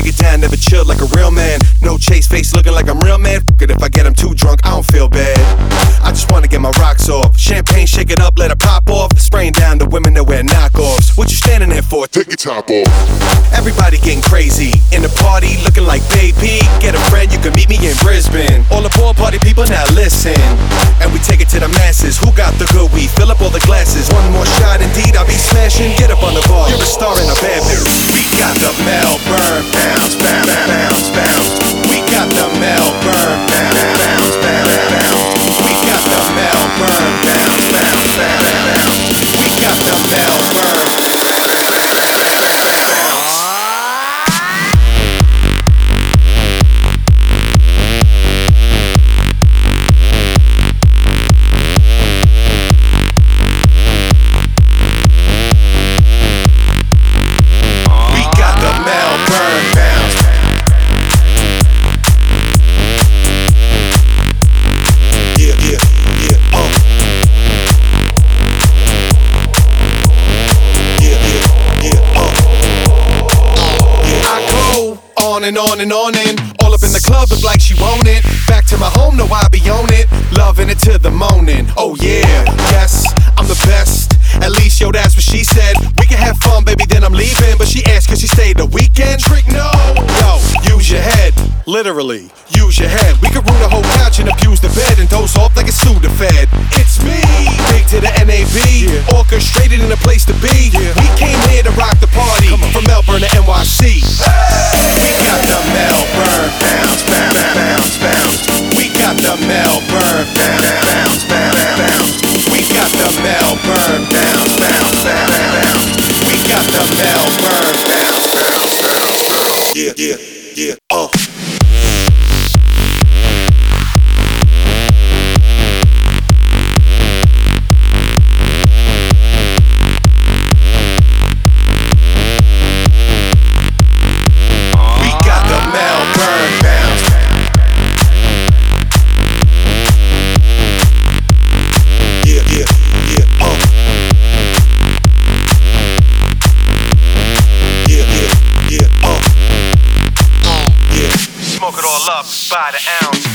take it down, never chill like a real man. No chase face looking like I'm real man. Fuck it if I get him too drunk, I don't feel bad. I just wanna get my rocks off. Champagne, shake it up, let it pop off. Spraying down the women that wear knockoffs. What you standing there for? Take your top off. Everybody getting crazy in the party, looking like baby. Get a friend, you can meet me in Brisbane. All aboard, party people, now listen. And we take it to the masses. Who got the good weed? Fill up all the glasses. One more shot, indeed, I'll be smashing. Get up on the bar, you're a star in a bad bitch. We got the Melbourne bounce, bounce, bounce, bounce. We got the Melbourne bounce, bounce, bounce, bounce. We got the Melbourne bounce, bounce, bounce, bounce. We got the Melbourne. And on and on and all up in the club, look like she want it. Back to my home, no, I be on it. Loving it to the morning. Oh yeah, yes, I'm the best. At least, yo, that's what she said. We can have fun, baby, then I'm leaving. But she asked, could she stay the weekend? Trick, no. Yo, use your head. Literally, use your head. We could rule the whole couch and abuse the bed and doze off like a Sudafed. It's me, big to the NAB. Yeah. Orchestrated in a place to be. Yeah. We came here to rock the party. From Melbourne to NYC. We got the Melbourne bounce, bounce, bounce, bounce. We got the Melbourne bounce, bounce, bounce, bounce. We got the Melbourne bounce, bounce, bounce, bounce. We got the Melbourne bounce, bounce, bounce, bounce. Yeah, yeah, yeah, by the ounce.